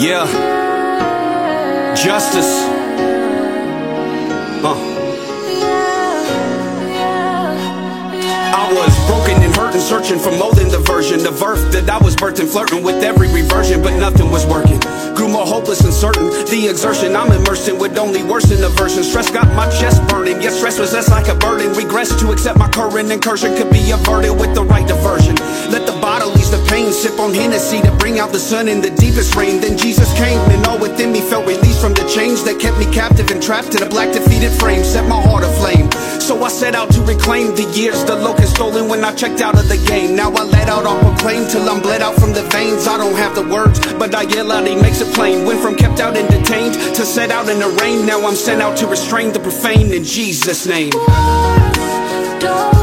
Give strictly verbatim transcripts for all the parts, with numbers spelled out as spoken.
Yeah. Justice. Huh. I was broken and hurting, searching for more than the version of earth that I was birthing, flirting with every reversion, but nothing was working. Grew more hopeless and certain. The exertion I'm immersed in would only worsen the version. Stress got my chest burning, yet stress was less like a burden. Regress to accept my current incursion could be averted with the right diversion. Let the bottle ease the pain, sip on Hennessy to bring out the sun in the deepest rain. Then Jesus came and all within me felt released from the chains that kept me captive and trapped in a black defeated frame. Set my heart aflame, so I set out to reclaim the years the locust stolen when I checked out of the game. Now I let out, I'll proclaim till I'm bled out from the veins. I don't have the words, but I yell out, he makes it plain. Went from kept out and detained to set out in the rain. Now I'm sent out to restrain the profane in Jesus' name. Don't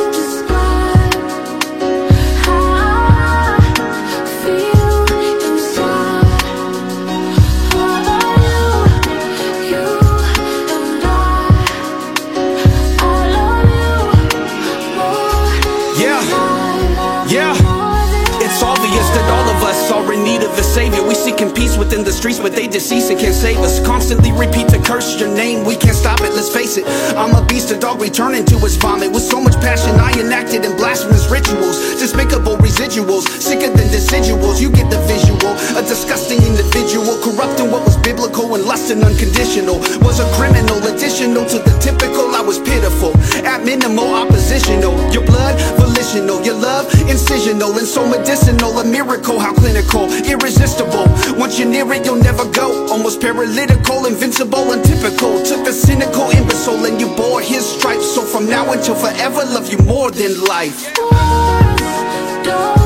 are in need of a savior. We seeking peace within the streets, but they deceased and can't save us. Constantly repeat to curse your name, we can't stop it, let's face it. I'm a beast, a dog returning to his vomit. With so much passion I enacted in blasphemous rituals, despicable residuals, sicker than deciduals. You get the visual, a disgusting individual, corrupting what was biblical and lusting unconditional. Was a criminal, additional to the typical. I was pitiful, at minimal oppositional. Your blood, volitional, your love, incisional, and so medicinal. A miracle, how clinical, irresistible. Once you're near it, you'll never go. Almost paralytical, invincible, untypical. Took the cynical imbecile and you bore his stripes. So from now until forever, love you more than life. Don't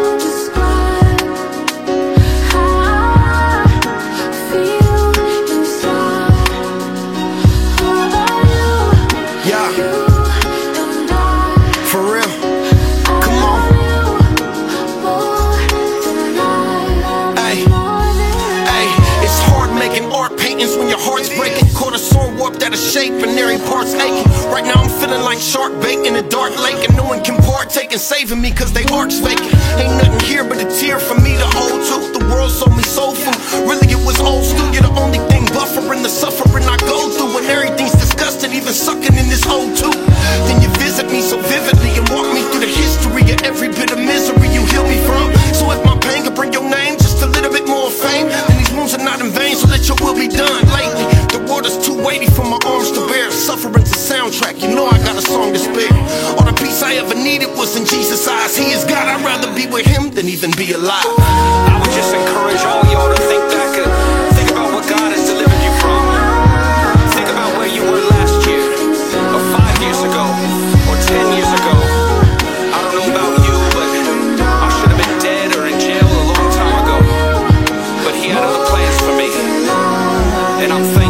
when your heart's breaking, cortisone warped out of shape and every part's aching. Right now I'm feeling like shark bait in a dark lake, and no one can partake in saving me cause they arc's vacant. Ain't nothing here but a tear for me to hold to. The world sold me soul food, really it was old school. You're the only thing buffering the suffering I go through, and everything's disgusting, even sucking in this hole too. Then you visit me so vividly and walk me through the history of every bit of misery you heal me from. So if my pain could bring your name just a little bit more fame, then these wounds are not in vain, so let your will be done. Lately, the world is too weighty for my arms to bear. Suffering's a soundtrack, you know I got a song to spare. All the peace I ever needed was in Jesus' eyes. He is God, I'd rather be with him than even be alive. I would just encourage all y'all to think back and think about what God has delivered you from. Think about where you were last year, or five years ago, or ten years ago. I don't know about you, but I should have been dead or in jail a long time ago. But he had other plans for me, and I'm thankful.